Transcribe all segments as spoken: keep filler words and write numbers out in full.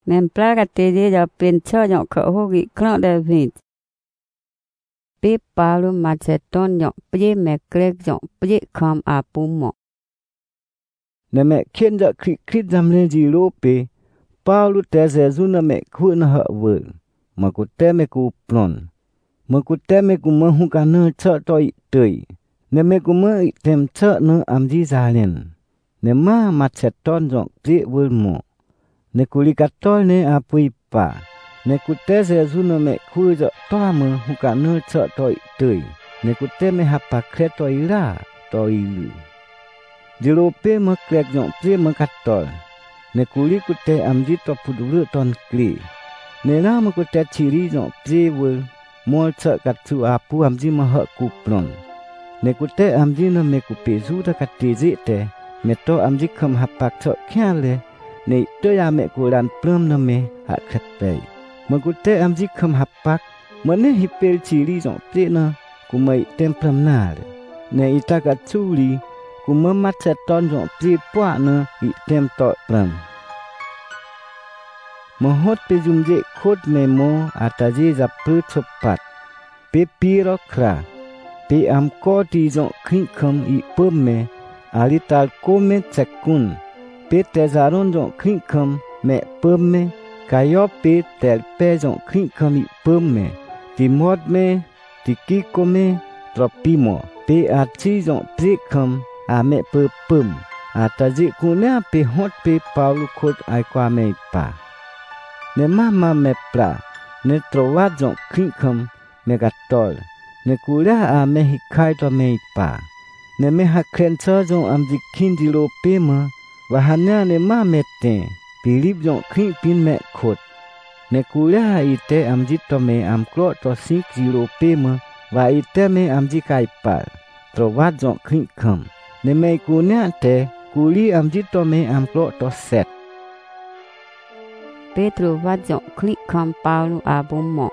Men plaga teje ja pencha jo khogi kno de vit. Pe Paulo Macedon jo pje me krek jo pje kham apumo. Ne me khen ja kri kri jamle ji lo pe. Paulo te Jesu na me khu na ha wul. Ma ku te me ku plon. Ma ku te me ku ma hu ka na cha toi tui. Ne me ku ma tem cha na am ji zalen. Ne ma Macedon jo pje wul mo. Ne ku li ka tol ne apui pa. Ne ku te Jesu na me khu ja to ma hu ka na cha toi tui. Ne ku te me ha pa kre toi la toi lu. Jilo pe ma krek jo pje ma ka tol. Ne kuli ku te amji to pudulu ton kli. Ne la ma ku te chiri jo pje wul. Mol cha ka tu apu amji ma ha ku plon. Ne ku te amji na me ku pe zu da ka te zi te. Me to amji kham ha pak cha kya le. Ne to ya me ku lan plum na me ha kret pe. Ma ku te amji kham ha pak. Ma ne hi pel chiri jo pje na. Ku mai tem plum na le. Ne ita ka tu li. Ku ma Macedon jo pje pwa na i tem to plum. Mahot pe jumje khot me mo ataje za pru chopat. Pe piro kra. Pe am ko ti jo khing kham i pum me. Alital ko me chakun. Pe tezaron jo khing kham me pum me. Kayo pe tel pe jo khing kham i pum me. Ti mod me. Ti kiko me. Tropimo. Pe achi jo pje kham. A me pu pum. Ataje kuna pe hot pe Paulo khot ai kwa me pa. Ne mama me pra. Ne trovat jo khing kham me gatol. Ne kula a me hikai to me pa. Ne me ha kren cho jo am ji khin di lo pe ma. Wa hanya ne ma me te. Pilip jo khing pin me khot. Ne kula i te am ji to me am klo to sik di lo pe ma. Wa i te me am ji kai pa. Trovat jo khing kham. Ne me kunya te kuli am ji to me am klo to set. Petro va jo klik kham Paulo apumo.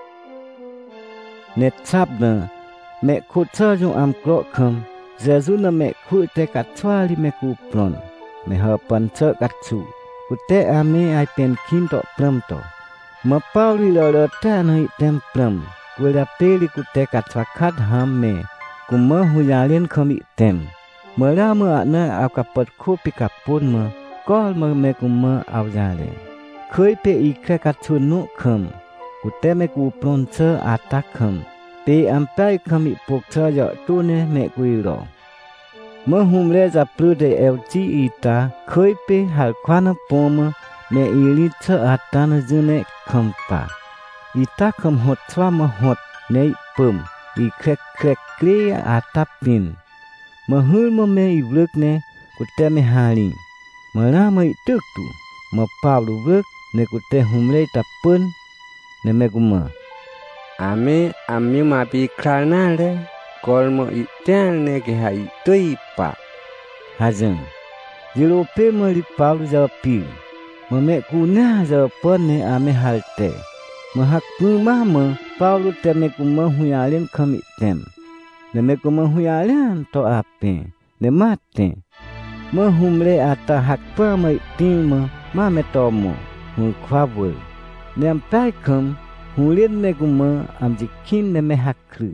Ne chap na. Me khu cha jo am klo kham. Jesu na me khu te ka chwa li me ku plon. Me ha pan cha ka chu. Ku te a me ai pen kin to plum to. Ma Paulo lo lo ta na i tem plum. Ku la pe li ku te ka chwa khat ham me. Ku ma hu ya len kham i tem. Ma la ma na a ka pat khu pi ka pun ma. Kol ma me ku ma au ya le. Khơi pe i kre ka chun nu kham. Ku te me ku plon cha a ta kham. Pe am pai kham i pok cha ya tu ne me ku i ro. Ma hum le za pru de el chi i ta. Khơi pe hal kwa na pom me i li cha a ta na june kham pa. I ta kham hot chwa ma hot ne pum. I krek krek kre a ta pin. Ma hul ma me i vluk ne ku te me hali. Ma la ma i tuk tu. Ma Paulo vluk. Ne ku te humle ta pun. Ne me ku ma. Ame ami ma pi krana le. Kol mo i ten ne ke ha i tui pa. Hazang. Jilo pe ma li Paulo za pi. Ma me ku na za pun ne ame halte. Ma hak pu ma ma Paulo te me ku ma huyalen kham i tem. Ne me ku ma huyalen to ape. Ne mate. Ma humle ata hak pa ma i tin ma ma me to mo. Hun kwa wul. Ne am pai kham. Hun len me ku ma am ji kin ne me hak kru.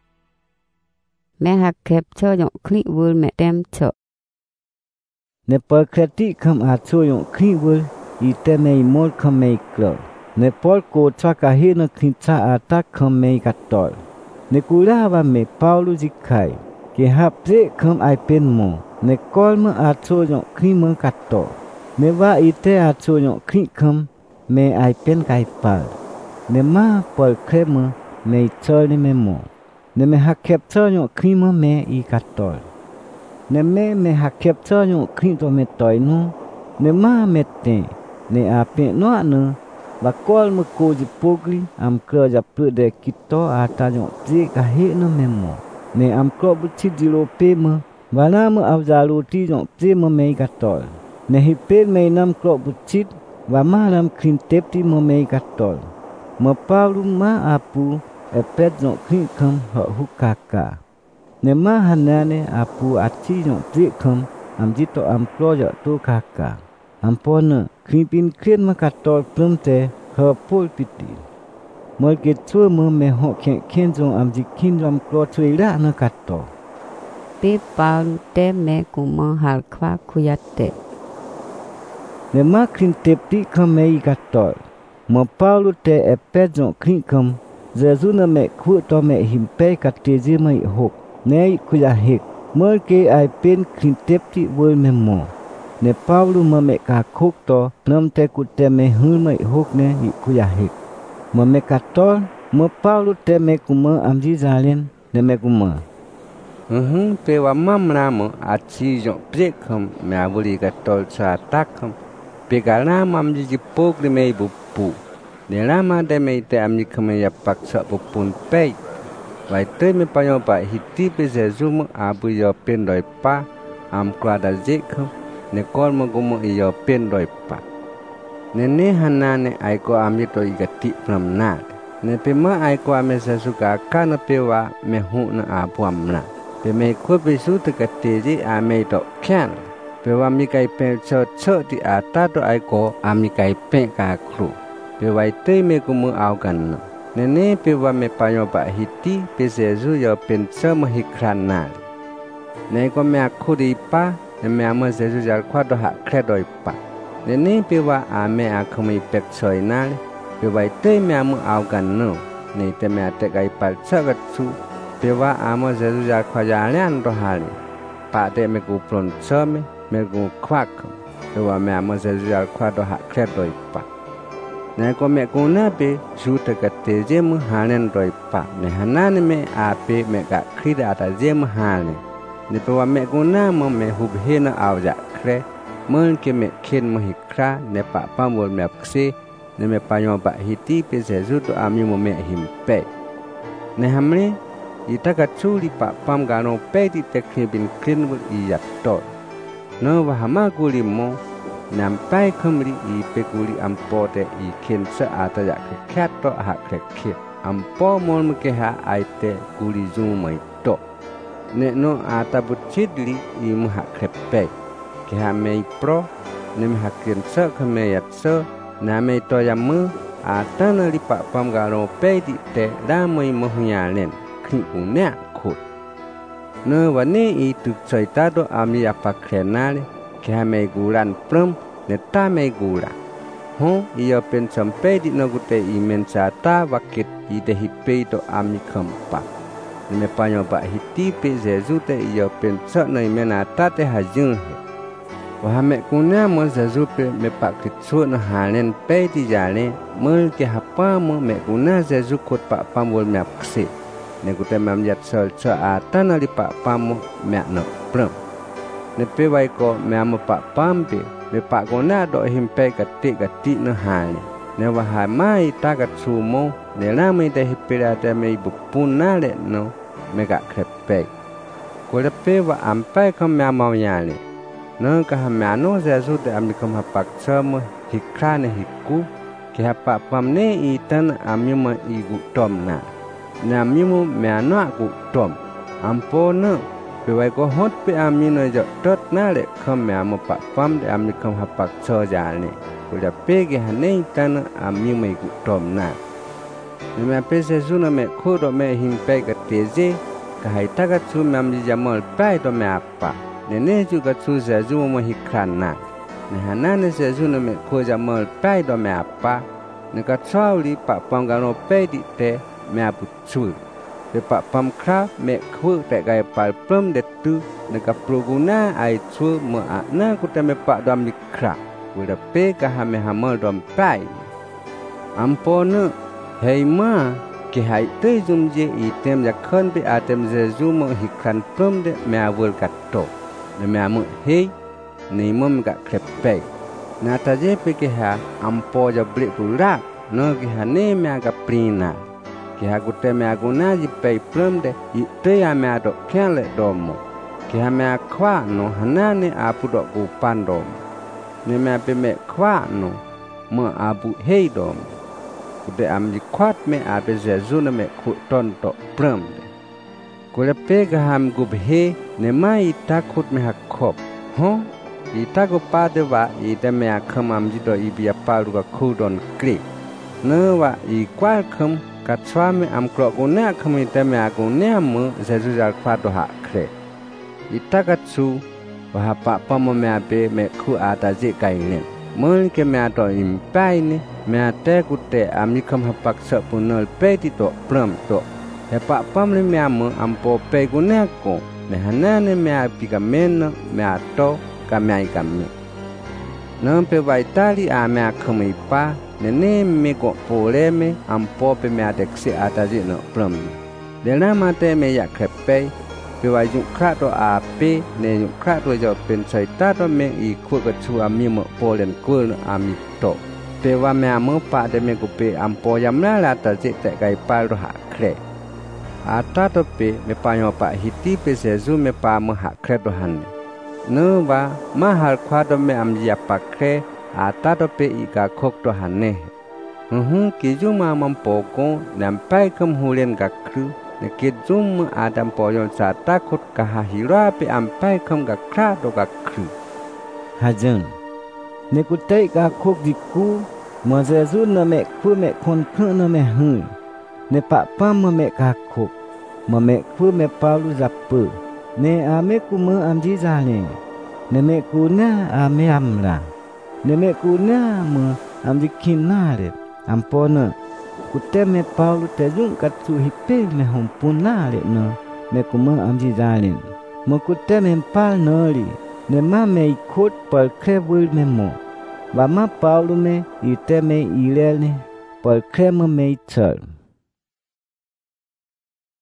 Me hak kep cho jo klik wul me tem cho. Ne per kreti kham a cho jo klik wul. I te me i mol kham me klo. Ne pol ko chwa ka he na khin cha a ta kham me ka tol. Ne kula wa me Paulo ji khai. Ke hap pre kham ai pen mo. Ne kol ma a cho jo klik ma ka to. Ne wa i te a cho jo klik kham. Me ai pen kai pal. Ne ma pol kre ma me i chol ne me mo. Ne me hak kep cho jo klik ma me i ka tol. Ne me me hak kep cho jo klik to me toy no. Ne ma me te. Ne a pe no na. Và kol ma ko ji pogli am kro ja pru de kito ata jo tri ka he no memo. Ne am kro bu chi di lo pe ma. Và na ma au ja lo ti jo tri ma me ka tol. Ne hi pe me nam kro bu chi và ma nam khin tep ti ma me ka tol. Ma Paulo ma apu e pet jo khin kham ho hu ka ka. Ne ma hanane apu achi jo tri kham am ji to am kro ja to ka ka. Am pon Krimpin kren makatol plumte herpol piti. Merket tua me me hok ken ken jong am jikin lam klo tui ra na kato. Pe Paulo te me kuma hal kwa kuyate. Ne ma krin tepti kam me i katol. Ma Paulo te e pe jong krin kam. Jesu na me khu to me himpe katezi mai hok. Ne i kuya hek. Merke ai pen krin tepti wol me mo. Ne Paulo ma me ka khok to nam te ku te me hun mai hok ne i kuya hek. Ma me katol ma Paulo te me kuma amji zalen ne me kuma. Mhm, pe wa mam ramo achi jong prekam me abuli katol sa takam. Pe gala mam ji pok de me bu pu. Ne lama de me te amni kame ya paksa bu pun pe. Vai te me pa yo pa hiti pe Jesu mo abu yo pen doi pa am krada jekam. Ne kol mo gumo iyo pen doi pa. Ne ne hanane ai ko ami to igati pram na. Ne pe ma ai ko ame Jesu ka kana pe wa me hu na abu amna. Pe me ko pe su te ka teji a me to kyan. Pe wa mi kai pe cho cho ti a ta to ai ko a mi kai pe ka kru. Pe wa te me ko mu au kan no. Ne ne pe wa me pa yo ba hiti pe Jesu yo pen cho mo hikran na. Ne ko me a khu di pa ne me ama Jesu jar kwa do ha kre doi pa. Ne ne pe wa a me a khami pek choi na. Pe wa te me amu au kan no. Ne te me a te kai pa cha ga chu. Pe wa ama Jesu jar kwa ja lian do ha ni. Pa te me ku plon cho me me ku kwa ko. Pe wa me ama Jesu jar kwa do ha kre doi pa. Ne ko me ku na pe su te ka te je mu ha len doi pa. Ne hanan me a pe me ka khida ta je mu ha ni. Ne pe wa me ku na mo me hu he na au ja kre. Mơn ke me ken mo hikra ne pa pa mo me pse ne me pa yo ba hiti pe Jesu to ami mo me him pe. Ne hamre ita ka chuli pa pam ga no pe ti te krebin kren wo i ya to. No wa hama guli mo nam pai khumri i pe guli am po te i ken sa ata ya ke khat to ha ke ke am po mo me ke ha ai te guli zu mai to. Ne no ata bu chidli i mo ha ke pe. Ke ha mei pro ne me ha kien sa ke me yat sa na me to ya mu a ta na li pa pam ga ro pe di te da moi mo nya len khin ku ne khu no wa ne i tu choi ta do ami ya pa kre na le ke ha me gu ran prum ne ta me gu ra ho i yo pen sam pe di no gu te i men sa ta wa kit i de hi pe do ami kham pa ne me pa yo ba hi ti pe Jesu te i yo pen sa nei me na ta te ha jung wa me kuna mo Jesu pe me pa kit su na ha len pe ti ja le mo ke ha pa mo me kuna Jesu kot pa pa mo me kse ne ku te mam yat sol cha a ta na li pa pa mo me no pram ne pe wai ko me am pa pam pe me pa ko na do him pe ka ti ka ti na ha ne ne wa ha mai ta ka su mo ne la me te hi pe ra te me bu pun na le no me ka kre pe ko le pe wa am pe ko me am ya le no ka ha me no Jesu te am ko ha pak cha mo hi kra ne hi ku ke ha pa pam ne i tan am yu ma i gu tom na na mi mo me no gu tom am po no pe wai ko hot pe am mi no jo tot na le kham me am pa pam de am ko ha pak cha ja ne ko da pe ke ha ne tan am mi mai gu tom na ni me pe Jesu na me ko do me him pe ka te je ka hai ta ka chu me am ji jamal pai do me apa ne ne ju ka chu Jesu mo hi khan na ne hana ne Jesu na me ko jamal pai do me apa ne ka chau li pa pam ga no pe di te me apu chu pe pa pam kra me khu te ga pal plum de tu ne ka proguna ai chu mo a na ku te me pa dam li kra ku da pe ka ha me ha mo dom pai am po no hei ma ke hai te zum je i tem ya khan pe a tem Jesu mo hi khan plum de me a wol ka to ne me amu hei nei mom ga krep pe na ta je pe ke ha am po ja ble pu ra no ke ha ne me ga prina ke ha gute me agu na ji pe plum de i te ya me do kyan le do mo ke ha me khwa no hana ne a pu do ku pan do ne me pe me khwa no mo a bu hei do gute am ji khwat me a pe Jesu na me khu ton to plum de ko le pe ga ham gu he ne mai ta khut me ha khop ho ita ko pa de wa ita me akham am ji do i bia palu ka khu don kri ne wa i kwal kham ka chwa me am kro ko ne akham ita me a ko ne am zezu jar kwa do ha kre ita ka chu wa pa pa mo me be me khu a ta ji kai ne mun ke me to im pai ni me te ku te am ni kham ha pak sa punal pe ti to pram to he pa pam le me am am po pe ku ne ko me hanane me a pi ka men me a to ka me ai ka me nam pe vai tali a me a khami pa ne ne me ko po le me am po pe me a tek se a ta ji no pram de na ma te me ya khep pe pe vai ju kha to a pe ne ju kha to jo pen sai ta to me i khu ka chu a mi mo po len ku no a mi to pe wa me a mo pa de me ko pe am po yam la la ta ji te kai pa ro ha kre ata to pe me pa yo pa hiti pe se zu me pa mo ha kre do han ne wa ma har khwa do me am ya pa kre ata to pe i ka khok to han ne hu ki ju ma mam po ko nam pai kam hu len ka kru ne ki ju ma adam po yon sa ta khot ka ha hi ra pe am pai kam ka kra do ka kru ha jen ne ku te ka khok di ku ma ze zu na me khu me khon khn na me hu ne pa pa ma me ka khok ma me khu me pa lu za pu ne a me ku ma am ji za ne ne me ku na a me am la ne me ku na ma am ji kin na le am po na ku te me pa lu te jun ka tu hi pe me hom pu na le na me ku ma am ji za le ma ku te me pa na li ne ma me i khot par kre wul me mo và má Paulo me i te me i le ne par kre ma me i chal